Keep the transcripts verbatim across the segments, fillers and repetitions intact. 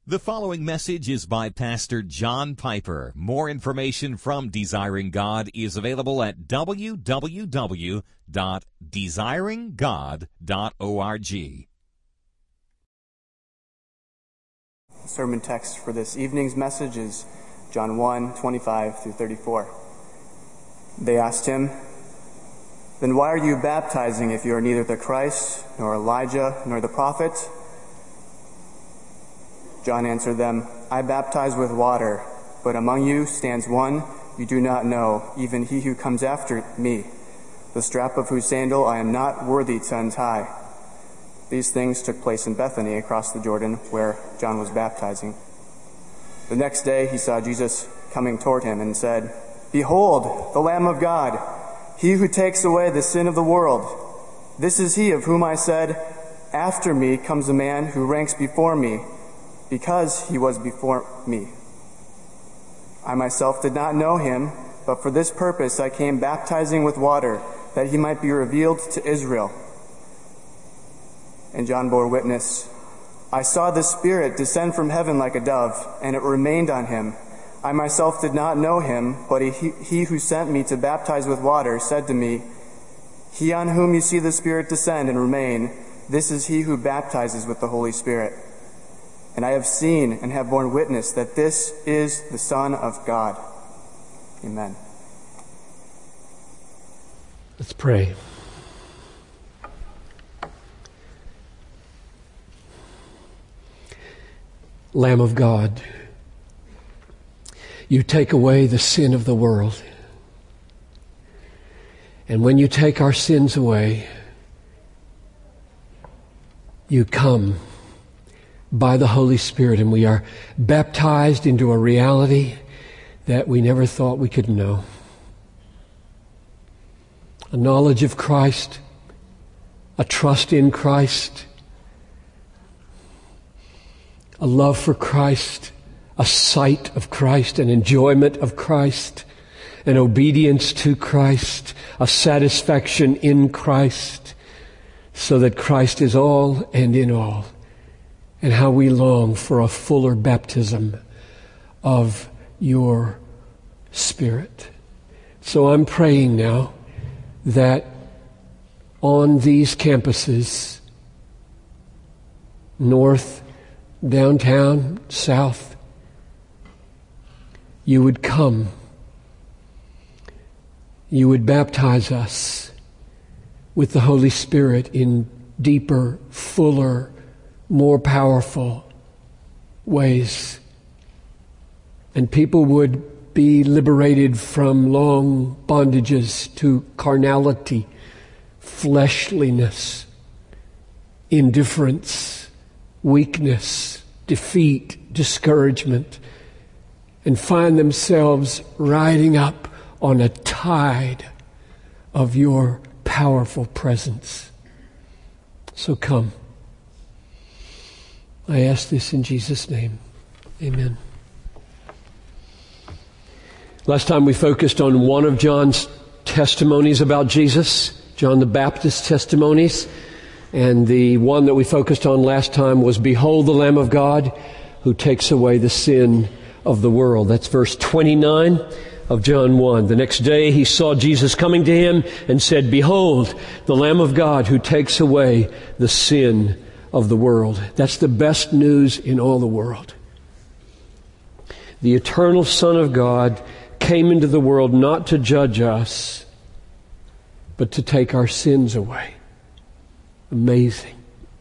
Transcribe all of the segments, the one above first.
The following message is by Pastor John Piper. More information from Desiring God is available at w w w dot desiring god dot org. Sermon text for this evening's message is John one, twenty-five through thirty-four. They asked him, "Then why are you baptizing if you are neither the Christ, nor Elijah, nor the prophet?" John answered them, "I baptize with water, but among you stands one you do not know, even he who comes after me, the strap of whose sandal I am not worthy to untie." These things took place in Bethany across the Jordan, where John was baptizing. The next day he saw Jesus coming toward him and said, "Behold, the Lamb of God, he who takes away the sin of the world. This is he of whom I said, 'After me comes a man who ranks before me, because he was before me.' I myself did not know him, but for this purpose I came baptizing with water, that he might be revealed to Israel." And John bore witness, "I saw the Spirit descend from heaven like a dove, and it remained on him. I myself did not know him, but he, he who sent me to baptize with water said to me, 'He on whom you see the Spirit descend and remain, this is he who baptizes with the Holy Spirit.' And I have seen and have borne witness that this is the Son of God." Amen. Let's pray. Lamb of God, you take away the sin of the world. And when you take our sins away, you come by the Holy Spirit, and we are baptized into a reality that we never thought we could know. A knowledge of Christ, a trust in Christ, a love for Christ, a sight of Christ, an enjoyment of Christ, an obedience to Christ, a satisfaction in Christ, so that Christ is all and in all. And how we long for a fuller baptism of your Spirit. So I'm praying now that on these campuses, north, downtown, south, you would come. You would baptize us with the Holy Spirit in deeper, fuller, more powerful ways. And people would be liberated from long bondages to carnality, fleshliness, indifference, weakness, defeat, discouragement, and find themselves riding up on a tide of your powerful presence. So come. I ask this in Jesus' name. Amen. Last time we focused on one of John's testimonies about Jesus, John the Baptist's testimonies. And the one that we focused on last time was, "Behold the Lamb of God who takes away the sin of the world." That's verse twenty-nine of John one. The next day he saw Jesus coming to him and said, "Behold the Lamb of God who takes away the sin of the world." That's the best news in all the world. The eternal Son of God came into the world not to judge us, but to take our sins away. Amazing.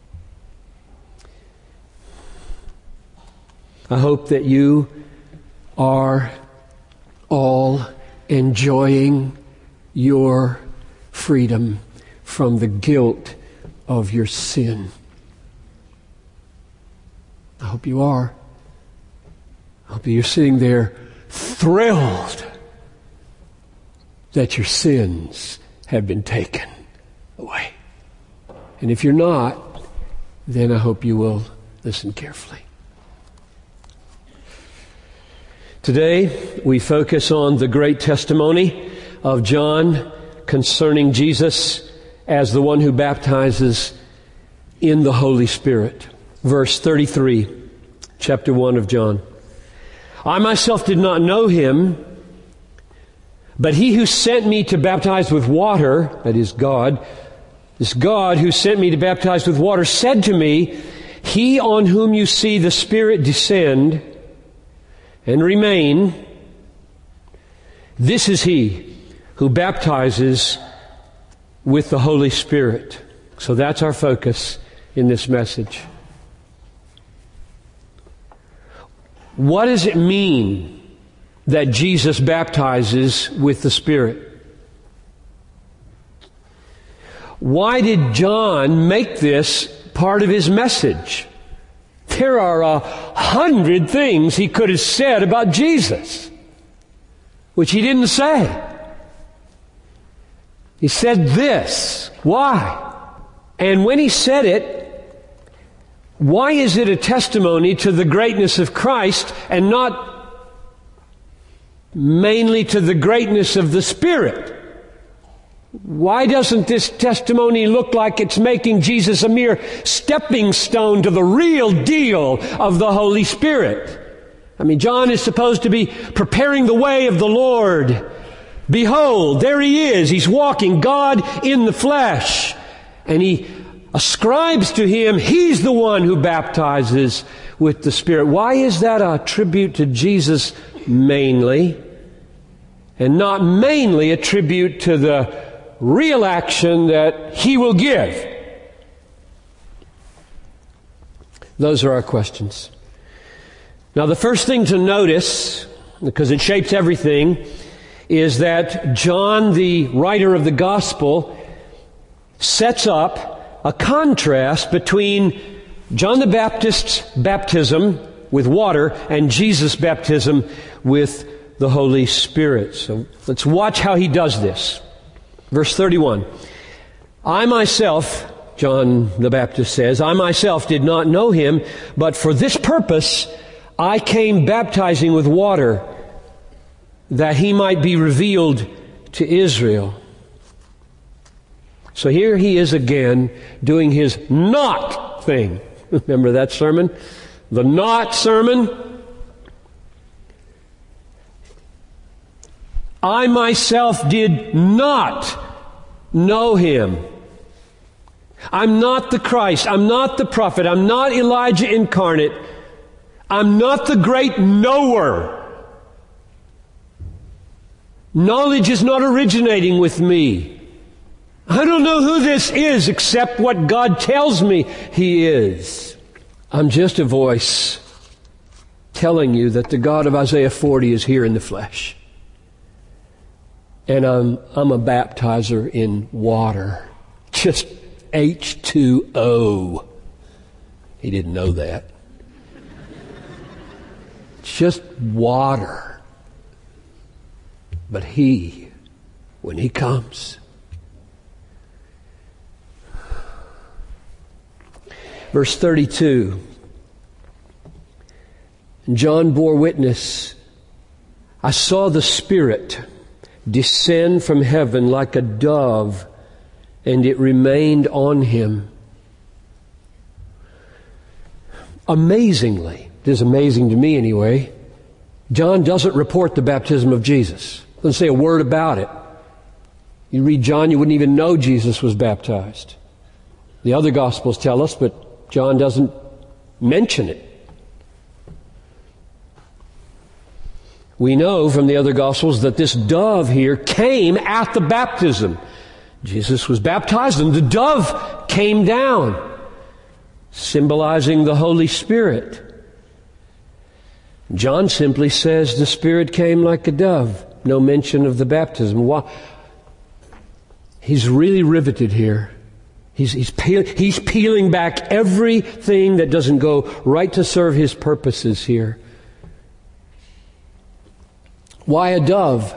I hope that you are all enjoying your freedom from the guilt of your sin. I hope you are. I hope you're sitting there thrilled that your sins have been taken away. And if you're not, then I hope you will listen carefully. Today, we focus on the great testimony of John concerning Jesus as the one who baptizes in the Holy Spirit. Verse thirty-three, chapter one of John. I myself did not know him, but he who sent me to baptize with water, that is God, this God who sent me to baptize with water, said to me, he on whom you see the Spirit descend and remain, this is he who baptizes with the Holy Spirit. So that's our focus in this message. What does it mean that Jesus baptizes with the Spirit? Why did John make this part of his message? There are a hundred things he could have said about Jesus, which he didn't say. He said this. Why? And when he said it, why is it a testimony to the greatness of Christ and not mainly to the greatness of the Spirit? Why doesn't this testimony look like it's making Jesus a mere stepping stone to the real deal of the Holy Spirit? I mean, John is supposed to be preparing the way of the Lord. Behold, there he is. He's walking, God in the flesh. And he ascribes to him, he's the one who baptizes with the Spirit. Why is that a tribute to Jesus mainly, and not mainly a tribute to the real action that he will give? Those are our questions. Now, the first thing to notice, because it shapes everything, is that John, the writer of the gospel, sets up a contrast between John the Baptist's baptism with water and Jesus' baptism with the Holy Spirit. So let's watch how he does this. Verse thirty-one. I myself, John the Baptist says, I myself did not know him, but for this purpose I came baptizing with water, that he might be revealed to Israel. So here he is again doing his not thing. Remember that sermon? The not sermon? I myself did not know him. I'm not the Christ. I'm not the prophet. I'm not Elijah incarnate. I'm not the great knower. Knowledge is not originating with me. I don't know who this is except what God tells me he is. I'm just a voice telling you that the God of Isaiah forty is here in the flesh. And I'm, I'm a baptizer in water. Just H two O. He didn't know that. It's just water. But he, when he comes, verse thirty-two, John bore witness, I saw the Spirit descend from heaven like a dove, and it remained on him. Amazingly, it is amazing to me anyway, John doesn't report the baptism of Jesus. Doesn't say a word about it. You read John, you wouldn't even know Jesus was baptized. The other Gospels tell us, but John doesn't mention it. We know from the other Gospels that this dove here came at the baptism. Jesus was baptized and the dove came down, symbolizing the Holy Spirit. John simply says the Spirit came like a dove. No mention of the baptism. Why? He's really riveted here. He's, he's, peel, he's peeling back everything that doesn't go right to serve his purposes here. Why a dove?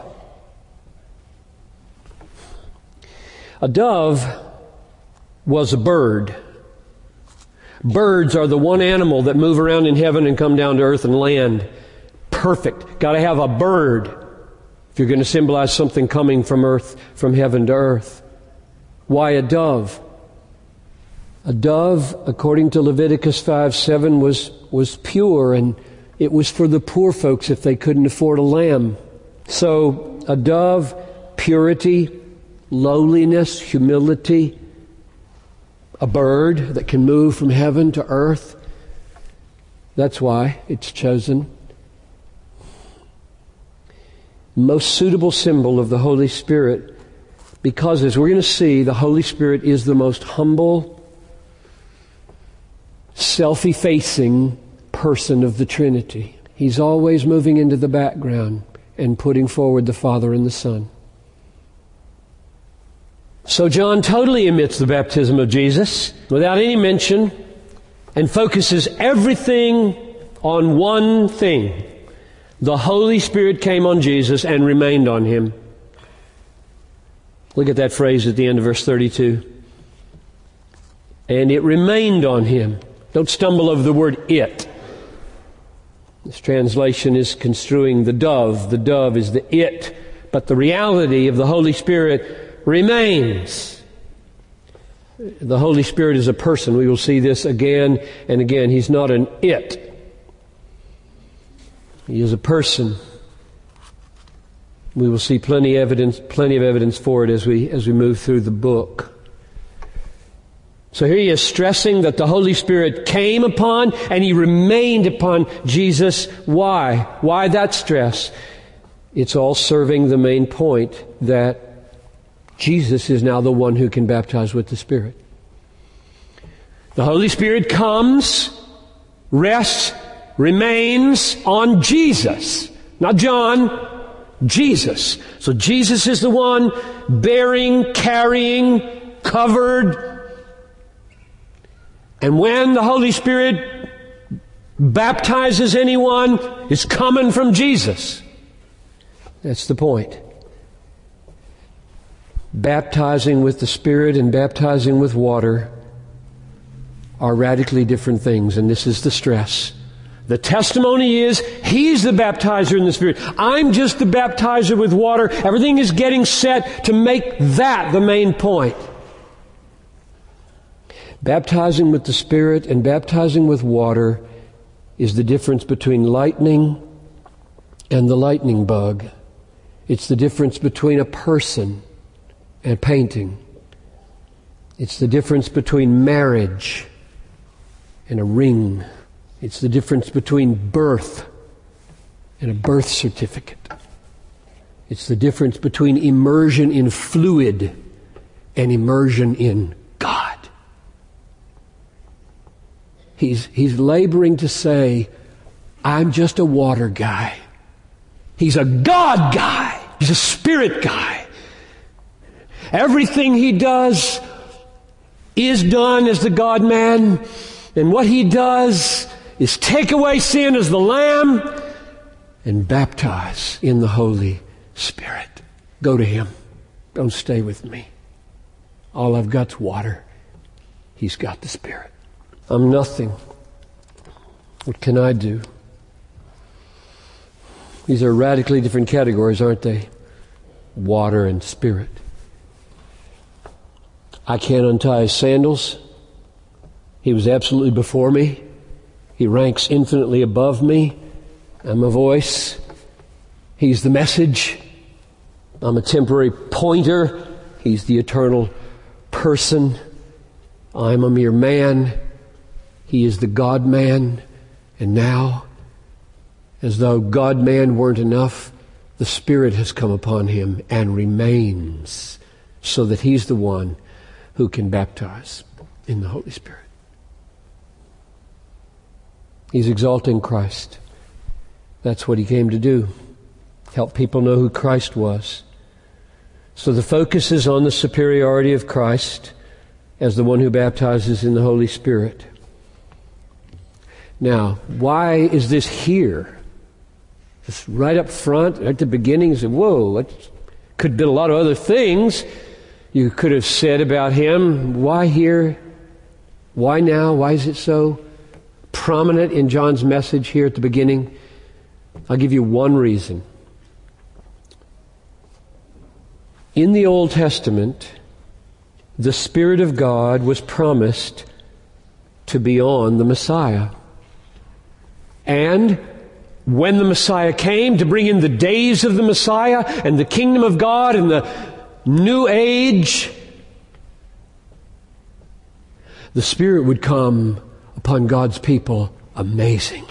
A dove was a bird. Birds are the one animal that move around in heaven and come down to earth and land. Perfect. Got to have a bird if you're going to symbolize something coming from earth, from heaven to earth. Why a dove? A dove, according to Leviticus five seven, was, was pure, and it was for the poor folks if they couldn't afford a lamb. So a dove, purity, lowliness, humility, a bird that can move from heaven to earth. That's why it's chosen. Most suitable symbol of the Holy Spirit, because as we're going to see, the Holy Spirit is the most humble, self-effacing person of the Trinity. He's always moving into the background and putting forward the Father and the Son. So John totally omits the baptism of Jesus without any mention and focuses everything on one thing. The Holy Spirit came on Jesus and remained on him. Look at that phrase at the end of verse thirty-two. And it remained on him. Don't stumble over the word it. This translation is construing the dove. The dove is the it. But the reality of the Holy Spirit remains. The Holy Spirit is a person. We will see this again and again. He's not an it. He is a person. We will see plenty evidence, plenty of evidence for it as we as we move through the book. So here he is stressing that the Holy Spirit came upon and he remained upon Jesus. Why? Why that stress? It's all serving the main point that Jesus is now the one who can baptize with the Spirit. The Holy Spirit comes, rests, remains on Jesus. Not John, Jesus. So Jesus is the one bearing, carrying, covered. And when the Holy Spirit baptizes anyone, it's coming from Jesus. That's the point. Baptizing with the Spirit and baptizing with water are radically different things, and this is the stress. The testimony is, He's the baptizer in the Spirit. I'm just the baptizer with water. Everything is getting set to make that the main point. Baptizing with the Spirit and baptizing with water is the difference between lightning and the lightning bug. It's the difference between a person and painting. It's the difference between marriage and a ring. It's the difference between birth and a birth certificate. It's the difference between immersion in fluid and immersion in God. He's, he's laboring to say, I'm just a water guy. He's a God guy. He's a Spirit guy. Everything he does is done as the God-man. And what he does is take away sin as the Lamb and baptize in the Holy Spirit. Go to Him. Don't stay with me. All I've got's water. He's got the Spirit. I'm nothing. What can I do? These are radically different categories, aren't they? Water and Spirit. I can't untie His sandals. He was absolutely before me. He ranks infinitely above me. I'm a voice. He's the message. I'm a temporary pointer. He's the eternal person. I'm a mere man. He is the God-man. And now, as though God-man weren't enough, the Spirit has come upon him and remains, so that he's the one who can baptize in the Holy Spirit. He's exalting Christ. That's what he came to do. Help people know who Christ was. So the focus is on the superiority of Christ as the one who baptizes in the Holy Spirit. Now, why is this here? Just right up front, at the beginning, you say, whoa, it could have been a lot of other things you could have said about him. Why here? Why now? Why is it so prominent in John's message here at the beginning? I'll give you one reason. In the Old Testament, the Spirit of God was promised to be on the Messiah. And when the Messiah came to bring in the days of the Messiah and the kingdom of God and the new age, the Spirit would come upon God's people amazingly.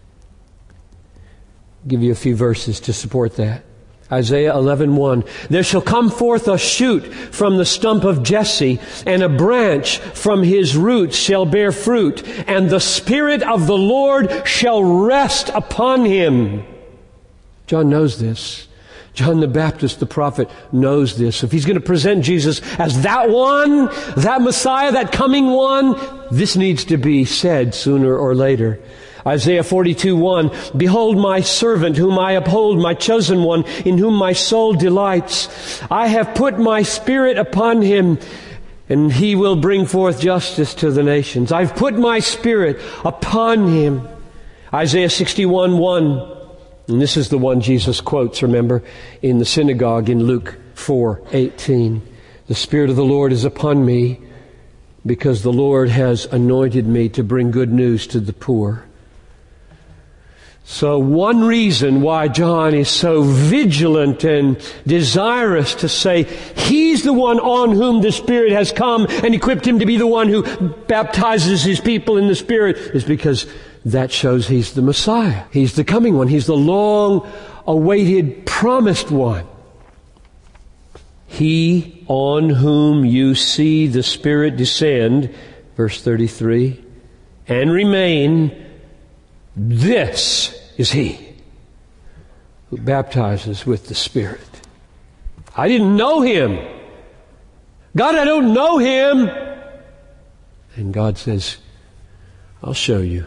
I'll give you a few verses to support that. Isaiah eleven one. There shall come forth a shoot from the stump of Jesse, and a branch from his roots shall bear fruit, and the Spirit of the Lord shall rest upon him. John knows this. John the Baptist, the prophet, knows this. If he's going to present Jesus as that one, that Messiah, that coming one, this needs to be said sooner or later. Isaiah forty-two one, behold my servant whom I uphold, my chosen one in whom my soul delights. I have put my Spirit upon him, and he will bring forth justice to the nations. I've put my Spirit upon him. Isaiah sixty-one one, and this is the one Jesus quotes, remember, in the synagogue in Luke four eighteen. The Spirit of the Lord is upon me, because the Lord has anointed me to bring good news to the poor. So one reason why John is so vigilant and desirous to say he's the one on whom the Spirit has come and equipped him to be the one who baptizes his people in the Spirit is because that shows he's the Messiah. He's the coming one. He's the long-awaited, promised one. He on whom you see the Spirit descend, verse thirty-three, and remain, this is he who baptizes with the Spirit. I didn't know him. God, I don't know him. And God says, I'll show you.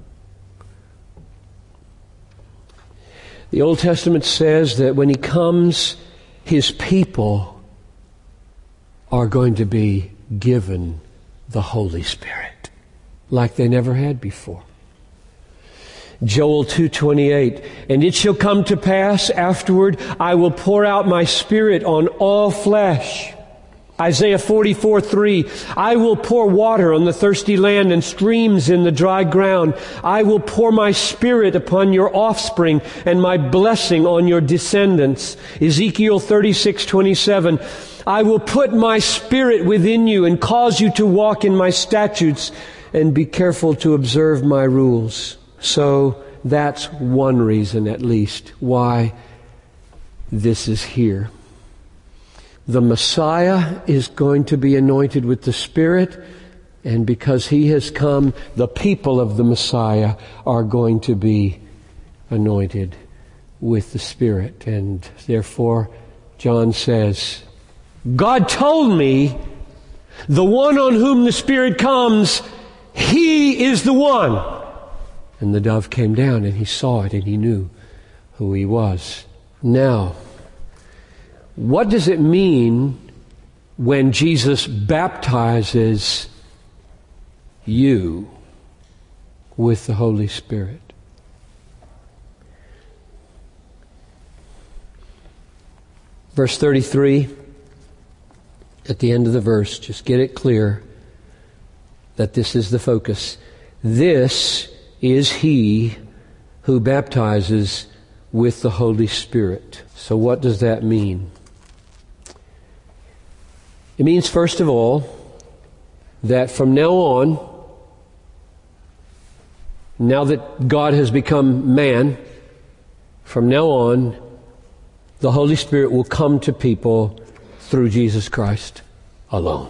The Old Testament says that when he comes, his people are going to be given the Holy Spirit like they never had before. Joel two twenty-eight, and it shall come to pass afterward, I will pour out my Spirit on all flesh. Isaiah forty-four three, I will pour water on the thirsty land and streams in the dry ground. I will pour my Spirit upon your offspring and my blessing on your descendants. Ezekiel thirty-six twenty-seven, I will put my Spirit within you and cause you to walk in my statutes and be careful to observe my rules. So that's one reason, at least, why this is here. The Messiah is going to be anointed with the Spirit, and because he has come, the people of the Messiah are going to be anointed with the Spirit. And therefore, John says, God told me, the one on whom the Spirit comes, he is the one. And the dove came down and he saw it and he knew who he was. Now, what does it mean when Jesus baptizes you with the Holy Spirit? Verse thirty-three, at the end of the verse, just get it clear that this is the focus. This is he who baptizes with the Holy Spirit. So what does that mean? It means, first of all, that from now on, now that God has become man, from now on, the Holy Spirit will come to people through Jesus Christ alone.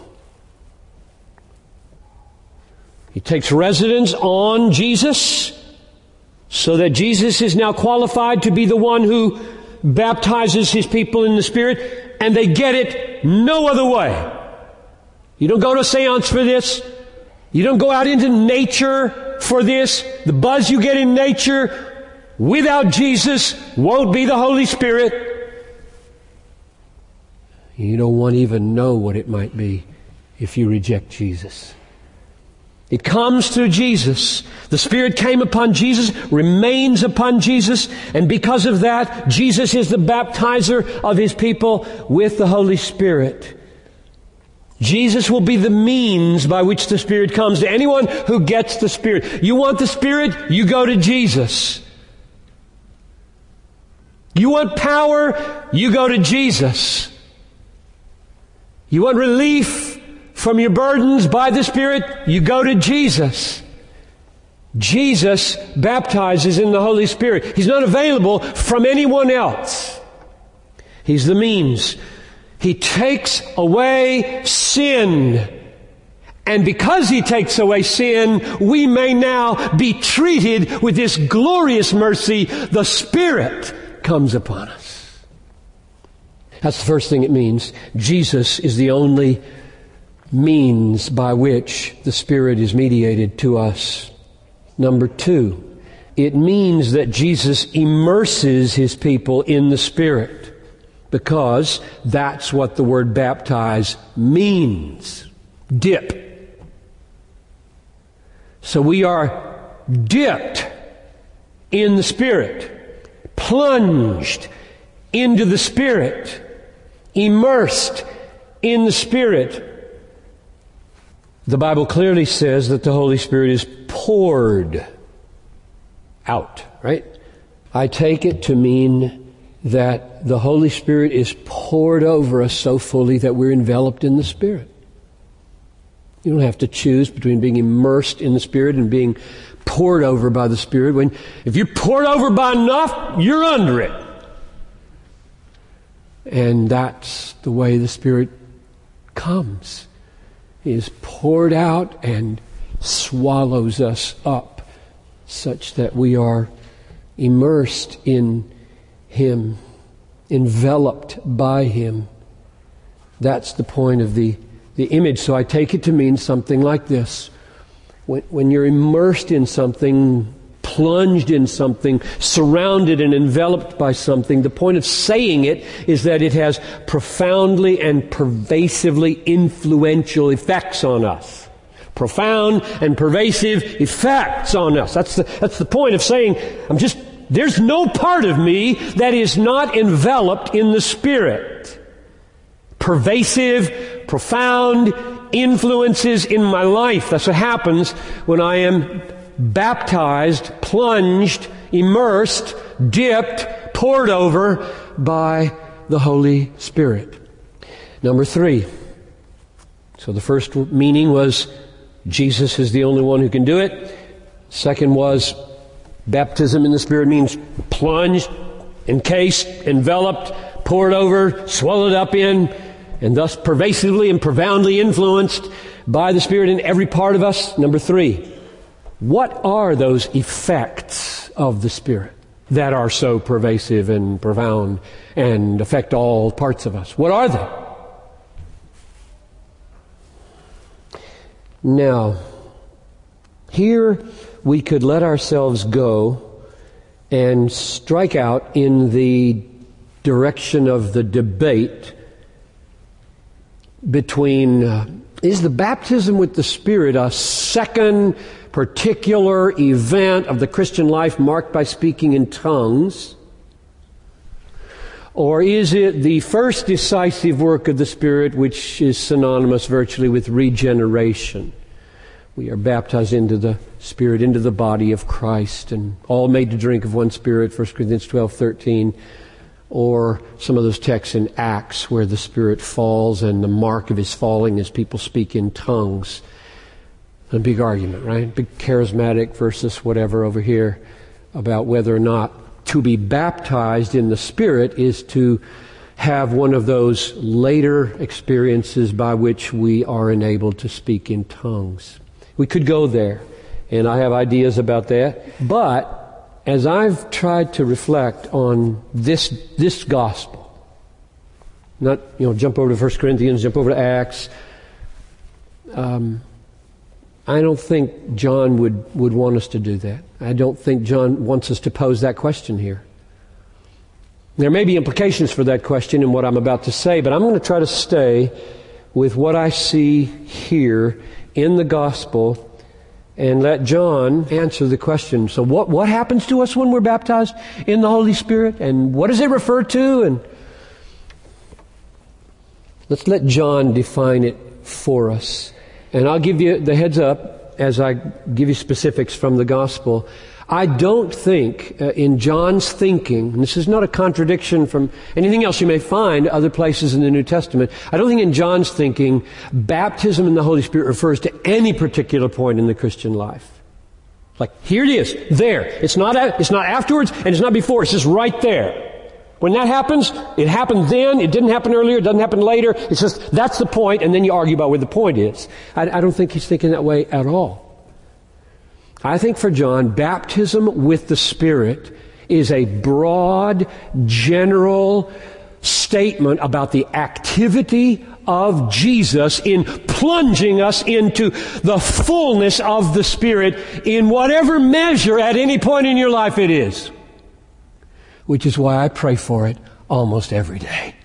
He takes residence on Jesus so that Jesus is now qualified to be the one who baptizes his people in the Spirit, and they get it no other way. You don't go to a seance for this. You don't go out into nature for this. The buzz you get in nature without Jesus won't be the Holy Spirit. You don't want to even know what it might be if you reject Jesus. It comes through Jesus. The Spirit came upon Jesus, remains upon Jesus, and because of that, Jesus is the baptizer of his people with the Holy Spirit. Jesus will be the means by which the Spirit comes to anyone who gets the Spirit. You want the Spirit? You go to Jesus. You want power? You go to Jesus. You want relief from your burdens by the Spirit? You go to Jesus. Jesus baptizes in the Holy Spirit. He's not available from anyone else. He's the means. He takes away sin. And because He takes away sin, we may now be treated with this glorious mercy. The Spirit comes upon us. That's the first thing it means. Jesus is the only means by which the Spirit is mediated to us. Number two, it means that Jesus immerses His people in the Spirit, because that's what the word baptize means. Dip. So we are dipped in the Spirit, plunged into the Spirit, immersed in the Spirit. The Bible clearly says that the Holy Spirit is poured out, right? I take it to mean that the Holy Spirit is poured over us so fully that we're enveloped in the Spirit. You don't have to choose between being immersed in the Spirit and being poured over by the Spirit. When, if you're poured over by enough, you're under it. And that's the way the Spirit comes. He is poured out and swallows us up such that we are immersed in Him, enveloped by Him. That's the point of the, the image. So I take it to mean something like this. When, when you're immersed in something, plunged in something, surrounded and enveloped by something, the point of saying it is that it has profoundly and pervasively influential effects on us. Profound and pervasive effects on us. That's the, that's the point of saying, I'm just, there's no part of me that is not enveloped in the Spirit. Pervasive, profound influences in my life. That's what happens when I am baptized, plunged, immersed, dipped, poured over by the Holy Spirit. Number three. So the first meaning was Jesus is the only one who can do it. Second was baptism in the Spirit means plunged, encased, enveloped, poured over, swallowed up in, and thus pervasively and profoundly influenced by the Spirit in every part of us. Number three, what are those effects of the Spirit that are so pervasive and profound and affect all parts of us? What are they? Now, here we could let ourselves go and strike out in the direction of the debate between uh, is the baptism with the Spirit a second particular event of the Christian life marked by speaking in tongues? Or is it the first decisive work of the Spirit, which is synonymous virtually with regeneration? We are baptized into the Spirit, into the body of Christ, and all made to drink of one Spirit, First Corinthians twelve thirteen. Or some of those texts in Acts where the Spirit falls and the mark of His falling is people speak in tongues. A big argument, right? Big charismatic versus whatever over here about whether or not to be baptized in the Spirit is to have one of those later experiences by which we are enabled to speak in tongues. We could go there, and I have ideas about that. But as I've tried to reflect on this this gospel, not, you know, jump over to First Corinthians, jump over to Acts, um, I don't think John would, would want us to do that. I don't think John wants us to pose that question here. There may be implications for that question in what I'm about to say, but I'm going to try to stay with what I see here in the gospel and let John answer the question. So what, what happens to us when we're baptized in the Holy Spirit? And what does it refer to? And let's let John define it for us. And I'll give you the heads up as I give you specifics from the gospel. I don't think uh, in John's thinking, and this is not a contradiction from anything else you may find other places in the New Testament, I don't think in John's thinking baptism in the Holy Spirit refers to any particular point in the Christian life. Like, here it is, there. It's not, a, it's not afterwards and it's not before, it's just right there. When that happens, it happened then, it didn't happen earlier, it doesn't happen later, it's just, that's the point, and then you argue about where the point is. I, I don't think he's thinking that way at all. I think for John, baptism with the Spirit is a broad, general statement about the activity of Jesus in plunging us into the fullness of the Spirit in whatever measure at any point in your life it is. Which is why I pray for it almost every day.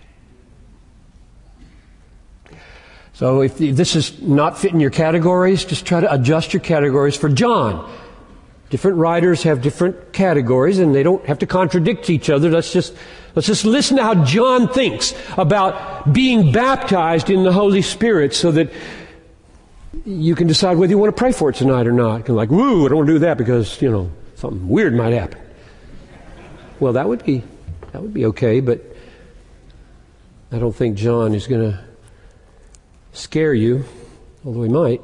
So if this is not fitting your categories, just try to adjust your categories for John. Different writers have different categories and they don't have to contradict each other. Let's just, let's just listen to how John thinks about being baptized in the Holy Spirit so that you can decide whether you want to pray for it tonight or not. You're like, woo, I don't want to do that because, you know, something weird might happen. Well, that would be, that would be okay, but I don't think John is going to scare you, although he might.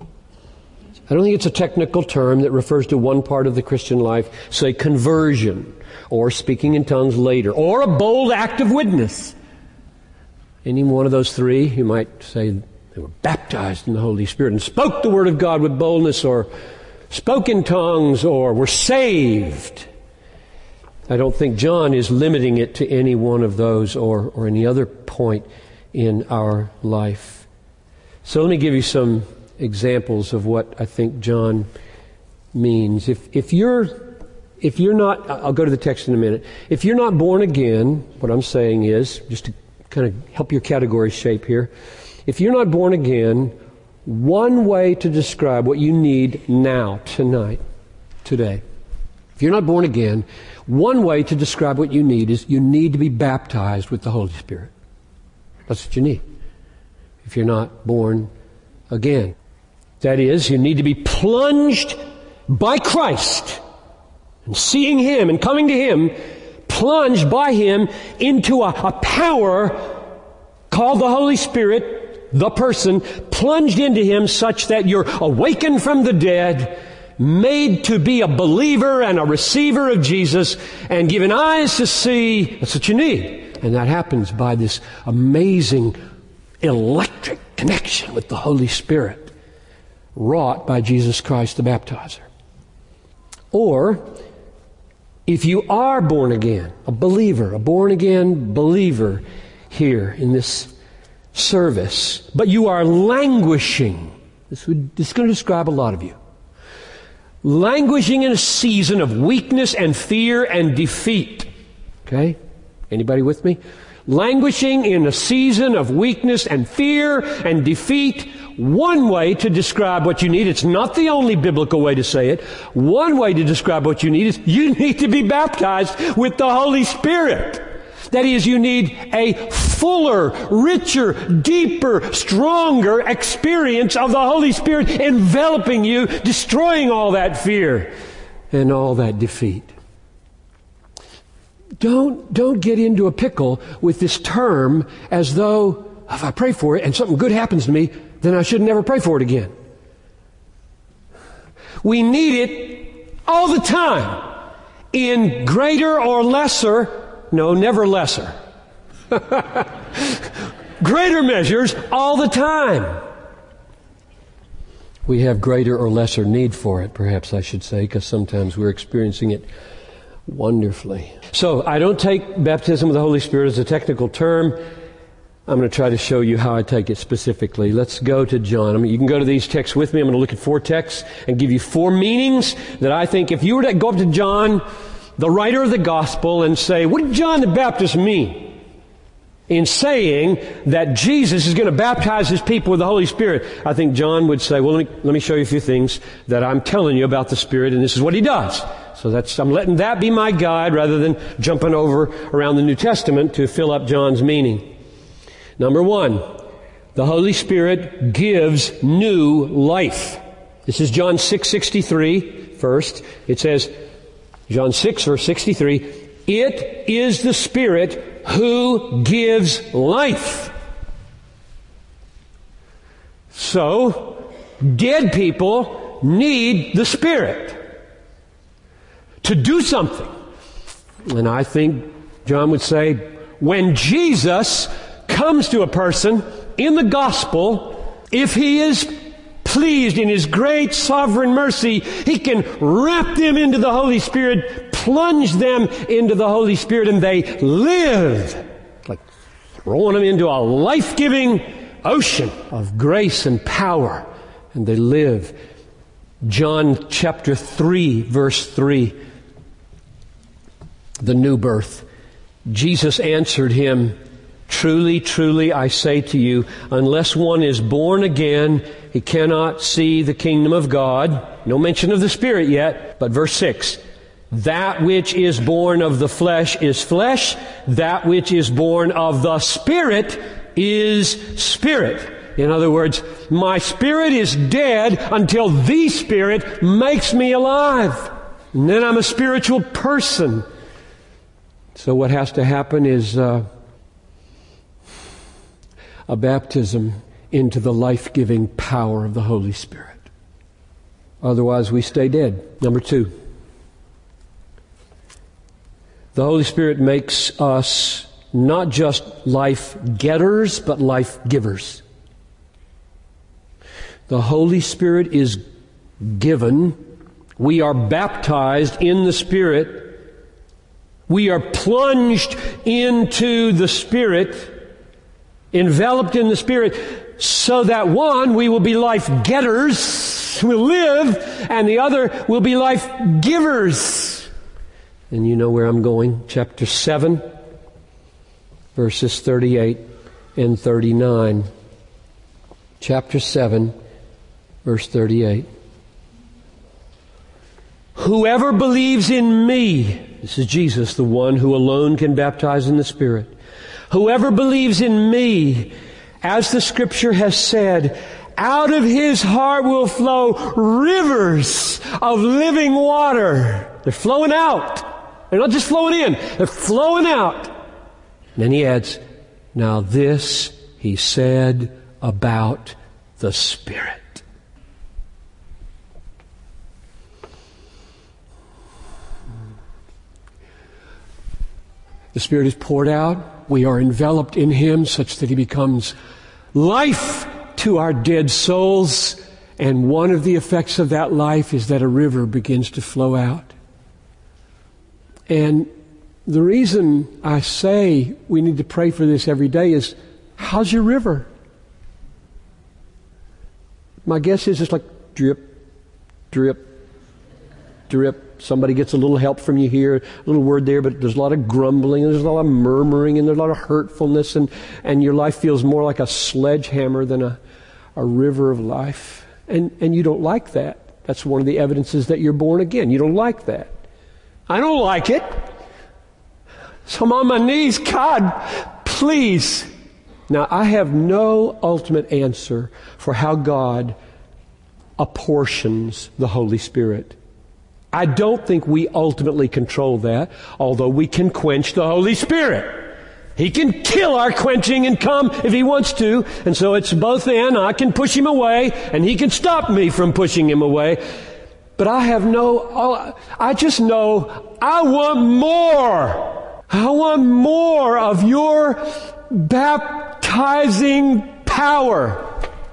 I don't think it's a technical term that refers to one part of the Christian life, say conversion, or speaking in tongues later, or a bold act of witness. Any one of those three, you might say they were baptized in the Holy Spirit and spoke the Word of God with boldness, or spoke in tongues, or were saved. I don't think John is limiting it to any one of those or, or any other point in our life. So let me give you some examples of what I think John means. If if you're if you're not, I'll go to the text in a minute. If you're not born again, what I'm saying is, just to kind of help your category shape here, if you're not born again, one way to describe what you need now, tonight, today, if you're not born again, one way to describe what you need is you need to be baptized with the Holy Spirit. That's what you need if you're not born again. That is, you need to be plunged by Christ and seeing Him and coming to Him, plunged by Him into a, a power called the Holy Spirit, the person, plunged into Him such that you're awakened from the dead, made to be a believer and a receiver of Jesus, and given eyes to see. That's what you need. And that happens by this amazing electric connection with the Holy Spirit wrought by Jesus Christ the baptizer. Or, if you are born again, a believer, a born again believer here in this service, but you are languishing, this, would, this is going to describe a lot of you, languishing in a season of weakness and fear and defeat. Okay? Anybody with me? Languishing in a season of weakness and fear and defeat. One way to describe what you need, it's not the only biblical way to say it, one way to describe what you need is you need to be baptized with the Holy Spirit. That is, you need a fuller, richer, deeper, stronger experience of the Holy Spirit enveloping you, destroying all that fear and all that defeat. Don't, don't get into a pickle with this term as though if I pray for it and something good happens to me, then I should never pray for it again. We need it all the time in greater or lesser, no, never lesser, greater measures all the time. We have greater or lesser need for it, perhaps I should say, because sometimes we're experiencing it wonderfully. So I don't take baptism with the Holy Spirit as a technical term. I'm going to try to show you how I take it specifically. Let's go to John. I mean, you can go to these texts with me. I'm going to look at four texts and give you four meanings that I think if you were to go up to John, the writer of the gospel, and say, what did John the Baptist mean in saying that Jesus is going to baptize His people with the Holy Spirit? I think John would say, well, let me, let me show you a few things that I'm telling you about the Spirit, and this is what He does. So that's, I'm letting that be my guide rather than jumping over around the New Testament to fill up John's meaning. Number one, The Holy Spirit gives new life. This is John six sixty-three first. It says, John six verse sixty-three, it is the Spirit who gives life. So, dead people need the Spirit to do something. And I think John would say, when Jesus comes to a person in the gospel, if he is pleased in his great sovereign mercy, he can wrap them into the Holy Spirit, plunge them into the Holy Spirit, and they live. Like throwing them into a life-giving ocean of grace and power, and they live. John chapter three, verse three, the new birth. Jesus answered him, truly, truly, I say to you, unless one is born again, he cannot see the kingdom of God. No mention of the Spirit yet, but verse six, that which is born of the flesh is flesh, that which is born of the Spirit is spirit. In other words, my spirit is dead until the Spirit makes me alive. And then I'm a spiritual person. So what has to happen is uh, a baptism into the life-giving power of the Holy Spirit. Otherwise, we stay dead. Number two, the Holy Spirit makes us not just life-getters, but life-givers. The Holy Spirit is given. We are baptized in the Spirit. We are plunged into the Spirit, enveloped in the Spirit, so that one, we will be life-getters, we'll live, and the other will be life-givers. And you know where I'm going. Chapter seven, verses thirty-eight and thirty-nine. Chapter seven, verse thirty-eight. Whoever believes in me, this is Jesus, the one who alone can baptize in the Spirit. Whoever believes in me, as the Scripture has said, out of his heart will flow rivers of living water. They're flowing out. They're not just flowing in. They're flowing out. And then he adds, now this he said about the Spirit. The Spirit is poured out. We are enveloped in Him such that He becomes life to our dead souls. And one of the effects of that life is that a river begins to flow out. And the reason I say we need to pray for this every day is, how's your river? My guess is it's like drip, drip, drip. Somebody gets a little help from you here, a little word there, but there's a lot of grumbling, and there's a lot of murmuring, and there's a lot of hurtfulness, and, and your life feels more like a sledgehammer than a, a river of life. And, and you don't like that. That's one of the evidences that you're born again. You don't like that. I don't like it. So I'm on my knees. God, please. Now, I have no ultimate answer for how God apportions the Holy Spirit. I don't think we ultimately control that, although we can quench the Holy Spirit. He can kill our quenching and come if He wants to. And so it's both and. I can push Him away, and He can stop me from pushing Him away. But I have no, I just know I want more. I want more of your baptizing power.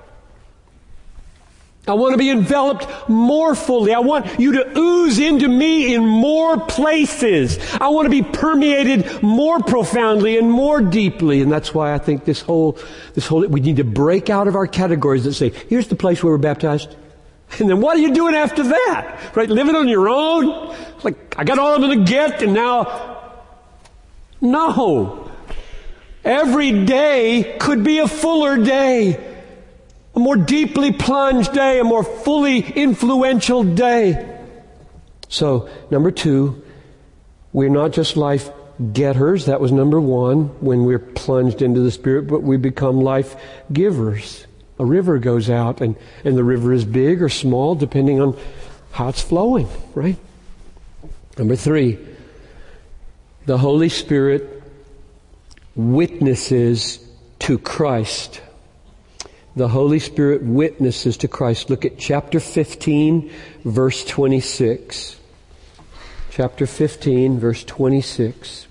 I want to be enveloped more fully. I want you to ooze into me in more places. I want to be permeated more profoundly and more deeply. And that's why I think this whole, this whole, we need to break out of our categories that say, here's the place where we're baptized. And then what are you doing after that? Right? Living on your own? It's like, I got all I'm going to get, and now, no. Every day could be a fuller day. A more deeply plunged day, a more fully influential day. So, number two, we're not just life getters. That was number one, when we're plunged into the Spirit, but we become life givers. A river goes out, and, and the river is big or small, depending on how it's flowing, right? Number three, the Holy Spirit witnesses to Christ. The Holy Spirit witnesses to Christ. Look at chapter fifteen, verse twenty-six. Chapter fifteen, verse twenty-six.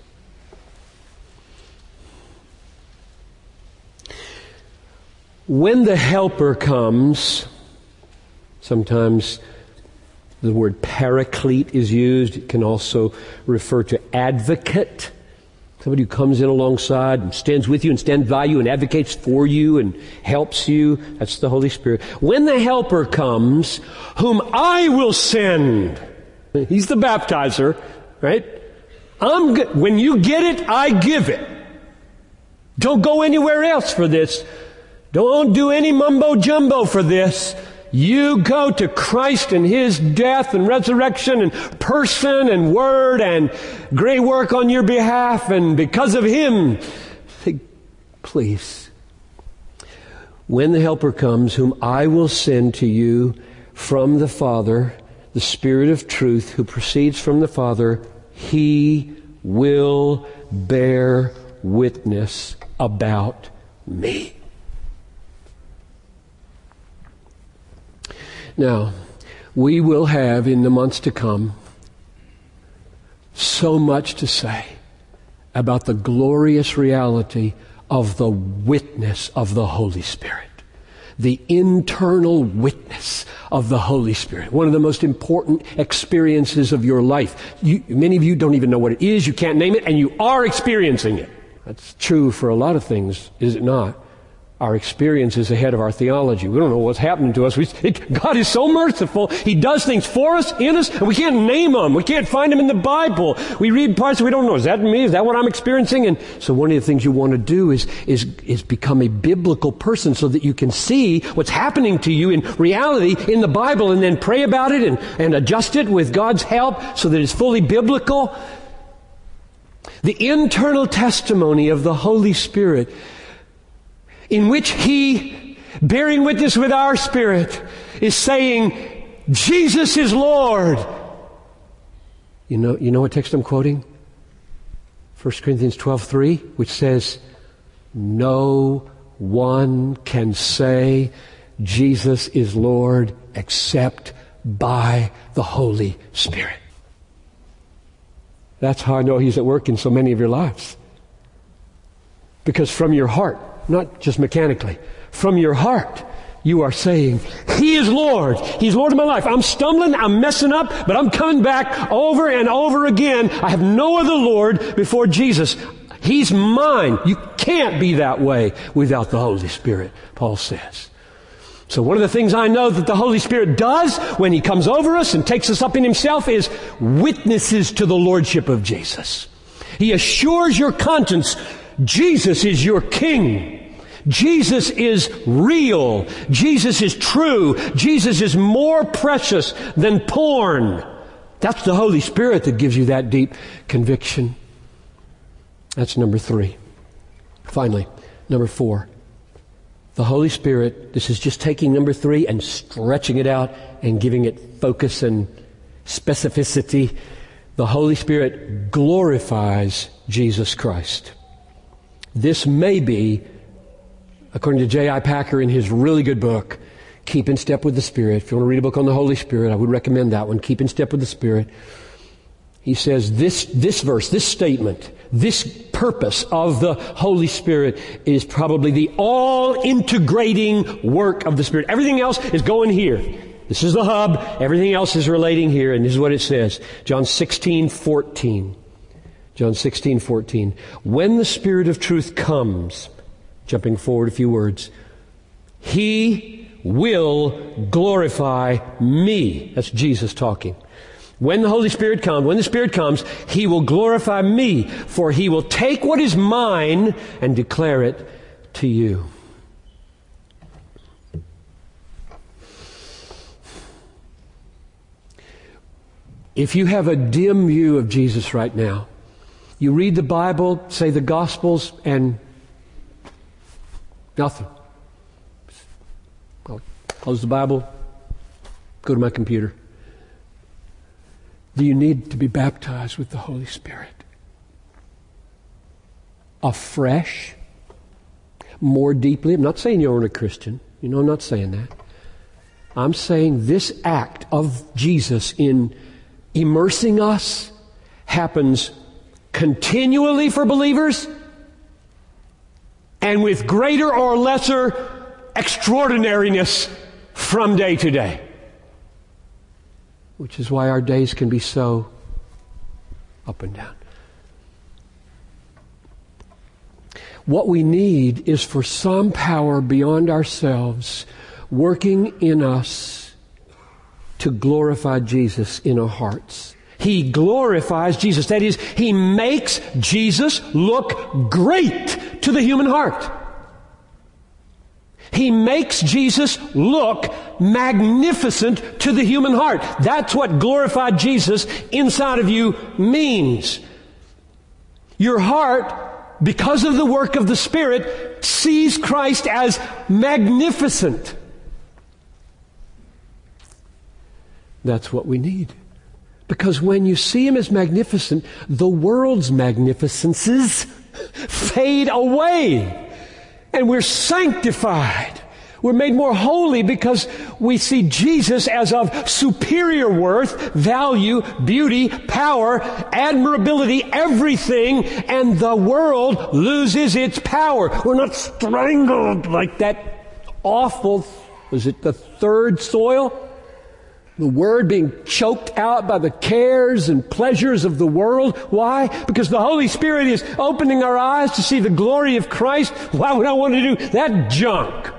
When the Helper comes, sometimes the word paraclete is used. It can also refer to advocate. Somebody who comes in alongside and stands with you and stands by you and advocates for you and helps you. That's the Holy Spirit. When the Helper comes, whom I will send. He's the baptizer, right? I'm g- when you get it, I give it. Don't go anywhere else for this. Don't do any mumbo jumbo for this. You go to Christ and His death and resurrection and person and word and great work on your behalf, and because of Him, please. When the Helper comes, whom I will send to you from the Father, the Spirit of truth who proceeds from the Father, He will bear witness about me. Now, we will have in the months to come so much to say about the glorious reality of the witness of the Holy Spirit. The internal witness of the Holy Spirit. One of the most important experiences of your life. You, many of you don't even know what it is. You can't name it, and you are experiencing it. That's true for a lot of things, is it not? Our experience is ahead of our theology. We don't know what's happening to us. We, it, God is so merciful. He does things for us, in us, and we can't name them. We can't find them in the Bible. We read parts that we don't know. Is that me? Is that what I'm experiencing? And so one of the things you want to do is, is, is become a biblical person so that you can see what's happening to you in reality in the Bible, and then pray about it and, and adjust it with God's help so that it's fully biblical. The internal testimony of the Holy Spirit, in which He, bearing witness with our spirit, is saying, Jesus is Lord. You know, you know what text I'm quoting? First Corinthians twelve three, which says, no one can say Jesus is Lord except by the Holy Spirit. That's how I know He's at work in so many of your lives. Because from your heart, not just mechanically, from your heart, you are saying, He is Lord. He's Lord of my life. I'm stumbling, I'm messing up, but I'm coming back over and over again. I have no other Lord before Jesus. He's mine. You can't be that way without the Holy Spirit, Paul says. So one of the things I know that the Holy Spirit does when He comes over us and takes us up in Himself is witnesses to the Lordship of Jesus. He assures your conscience, Jesus is your King. Jesus is real. Jesus is true. Jesus is more precious than porn. That's the Holy Spirit that gives you that deep conviction. That's number three. Finally, number four. The Holy Spirit, this is just taking number three and stretching it out and giving it focus and specificity. The Holy Spirit glorifies Jesus Christ. This may be, according to J I Packer in his really good book, Keep in Step with the Spirit. If you want to read a book on the Holy Spirit, I would recommend that one, Keep in Step with the Spirit. He says this, this verse, this statement, this purpose of the Holy Spirit is probably the all-integrating work of the Spirit. Everything else is going here. This is the hub. Everything else is relating here. And this is what it says. John sixteen fourteen. John sixteen fourteen. When the Spirit of truth comes, jumping forward a few words, He will glorify me. That's Jesus talking. When the Holy Spirit comes, when the Spirit comes, He will glorify me, for He will take what is mine and declare it to you. If you have a dim view of Jesus right now, You read the Bible, say the Gospels, and nothing. I'll close the Bible, go to my computer. Do you need to be baptized with the Holy Spirit? Afresh? More deeply? I'm not saying you aren't a Christian. You know, I'm not saying that. I'm saying this act of Jesus in immersing us happens continually for believers and with greater or lesser extraordinariness from day to day. Which is why our days can be so up and down. What we need is for some power beyond ourselves working in us to glorify Jesus in our hearts. He glorifies Jesus. That is, He makes Jesus look great to the human heart. He makes Jesus look magnificent to the human heart. That's what glorified Jesus inside of you means. Your heart, because of the work of the Spirit, sees Christ as magnificent. That's what we need. Because when you see Him as magnificent, the world's magnificences fade away. And we're sanctified. We're made more holy because we see Jesus as of superior worth, value, beauty, power, admirability, everything, and the world loses its power. We're not strangled like that awful, was it the third soil? The Word being choked out by the cares and pleasures of the world. Why? Because the Holy Spirit is opening our eyes to see the glory of Christ. Why would I want to do that junk?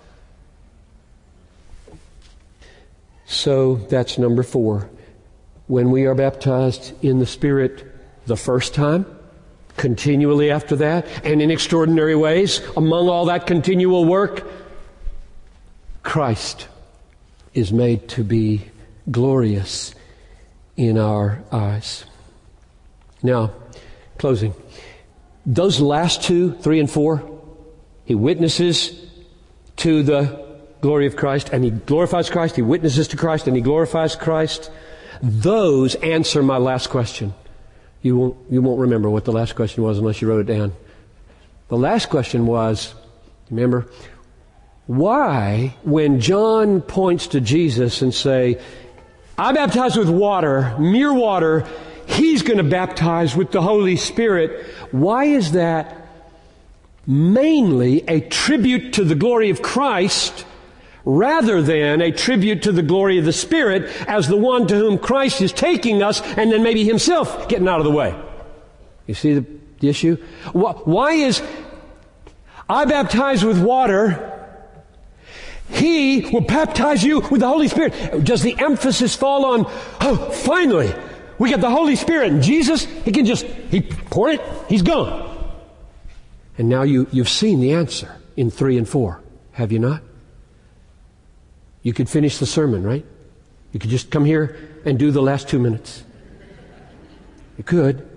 So that's number four. When we are baptized in the Spirit the first time, continually after that, and in extraordinary ways, among all that continual work, Christ is made to be glorious in our eyes. Now, closing. Those last two, three and four, He witnesses to the glory of Christ, and He glorifies Christ, He witnesses to Christ, and He glorifies Christ. Those answer my last question. You won't, you won't remember what the last question was unless you wrote it down. The last question was, remember, why, when John points to Jesus and say, I baptize with water, mere water, He's going to baptize with the Holy Spirit, why is that mainly a tribute to the glory of Christ rather than a tribute to the glory of the Spirit as the one to whom Christ is taking us and then maybe Himself getting out of the way? You see the, the issue? Why is I baptize with water, He will baptize you with the Holy Spirit? Does the emphasis fall on, oh, finally, we got the Holy Spirit, and Jesus, He can just, He pour it, He's gone. And now you, you've seen the answer in three and four, have you not? You could finish the sermon, right? You could just come here and do the last two minutes. You could.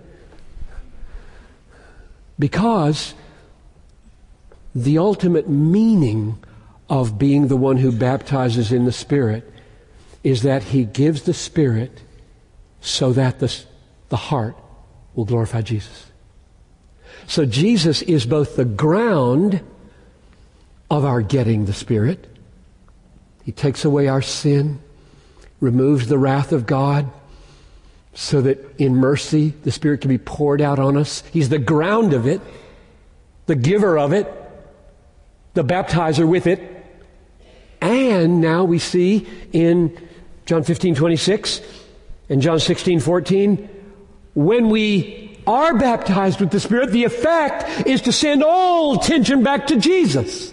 Because the ultimate meaning of being the one who baptizes in the Spirit is that He gives the Spirit so that the, the heart will glorify Jesus. So Jesus is both the ground of our getting the Spirit. He takes away our sin, removes the wrath of God, so that in mercy the Spirit can be poured out on us. He's the ground of it, the giver of it, the baptizer with it. And now we see in John fifteen twenty-six and John sixteen fourteen, when we are baptized with the Spirit, the effect is to send all attention back to Jesus.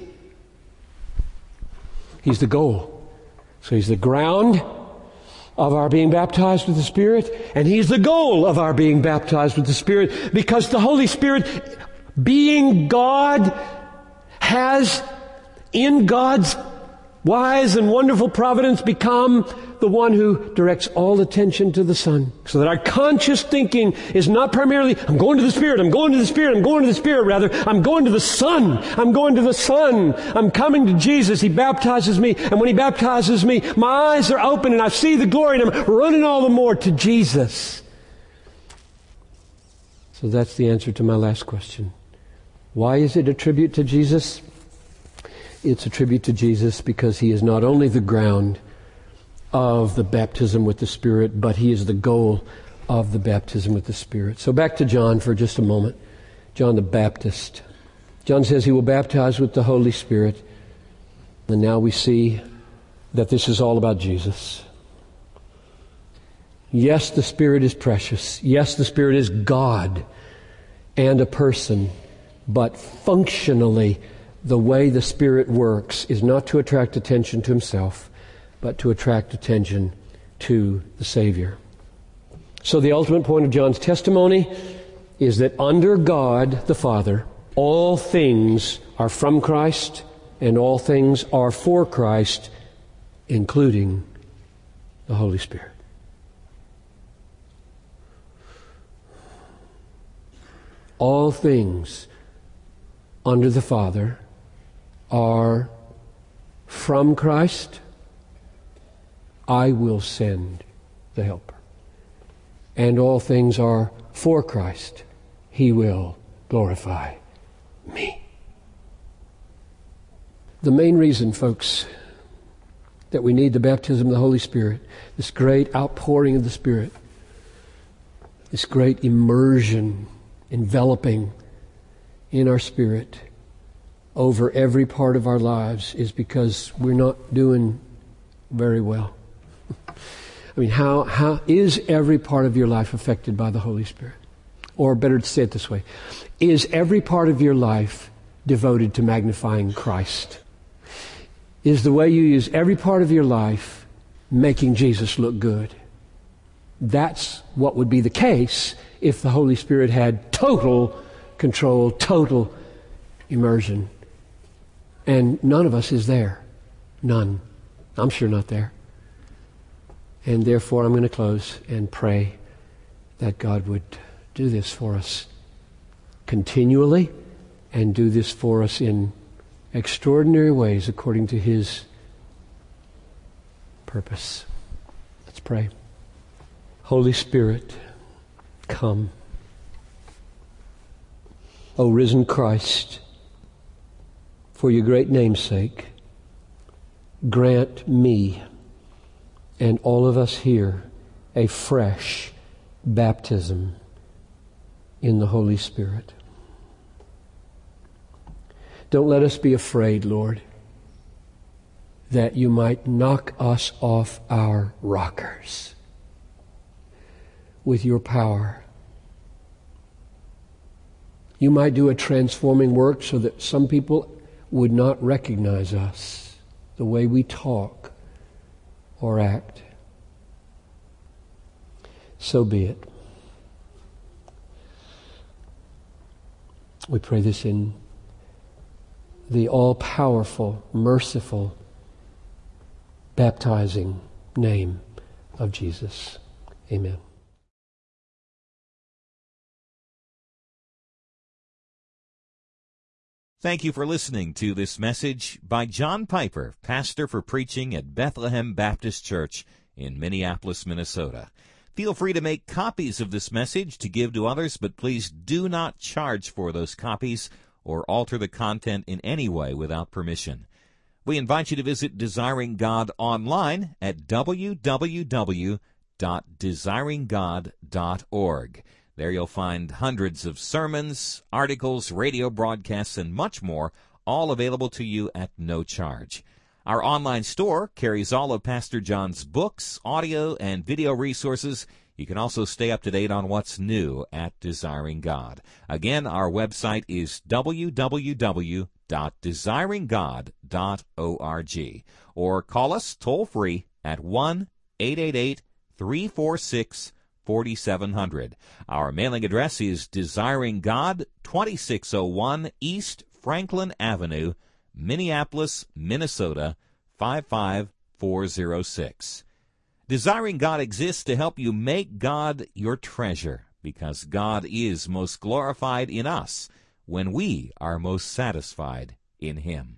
He's the goal. So He's the ground of our being baptized with the Spirit, and He's the goal of our being baptized with the Spirit, because the Holy Spirit, being God, has in God's wise and wonderful providence become the one who directs all attention to the Son. So that our conscious thinking is not primarily, I'm going to the Spirit, I'm going to the Spirit, I'm going to the Spirit. Rather, I'm going to the Son. I'm going to the Son. I'm coming to Jesus. He baptizes me. And when He baptizes me, my eyes are open and I see the glory and I'm running all the more to Jesus. So that's the answer to my last question. Why is it a tribute to Jesus? It's a tribute to Jesus because He is not only the ground of the baptism with the Spirit, but He is the goal of the baptism with the Spirit. So back to John for just a moment. John the Baptist. John says he will baptize with the Holy Spirit. And now we see that this is all about Jesus. Yes, the Spirit is precious. Yes, the Spirit is God and a person. But functionally, the way the Spirit works is not to attract attention to Himself, but to attract attention to the Savior. So the ultimate point of John's testimony is that under God the Father, all things are from Christ and all things are for Christ, including the Holy Spirit. All things under the Father are from Christ. I will send the Helper. And all things are for Christ. He will glorify me. The main reason, folks, that we need the baptism of the Holy Spirit, this great outpouring of the Spirit, this great immersion, enveloping in our spirit over every part of our lives, is because we're not doing very well. I mean, how how is every part of your life affected by the Holy Spirit? Or better to say it this way, is every part of your life devoted to magnifying Christ? Is the way you use every part of your life making Jesus look good? That's what would be the case if the Holy Spirit had total control, total immersion. And none of us is there. None. I'm sure not there. And therefore I'm going to close and pray that God would do this for us continually and do this for us in extraordinary ways according to His purpose. Let's pray. Holy Spirit, come. O risen Christ, for your great name's sake, grant me and all of us here a fresh baptism in the Holy Spirit. Don't let us be afraid, Lord, that you might knock us off our rockers with your power. You might do a transforming work so that some people would not recognize us, the way we talk or act. So be it. We pray this in the all-powerful, merciful, baptizing name of Jesus. Amen. Thank you for listening to this message by John Piper, pastor for preaching at Bethlehem Baptist Church in Minneapolis, Minnesota. Feel free to make copies of this message to give to others, but please do not charge for those copies or alter the content in any way without permission. We invite you to visit Desiring God online at w w w dot desiring god dot org. There you'll find hundreds of sermons, articles, radio broadcasts, and much more, all available to you at no charge. Our online store carries all of Pastor John's books, audio, and video resources. You can also stay up to date on what's new at Desiring God. Again, our website is w w w dot desiring god dot org. Or call us toll-free at one eight eight eight, three four six, four seven zero zero. Our mailing address is Desiring God, twenty-six oh one East Franklin Avenue, Minneapolis, Minnesota, five five four zero six. Desiring God exists to help you make God your treasure, because God is most glorified in us when we are most satisfied in Him.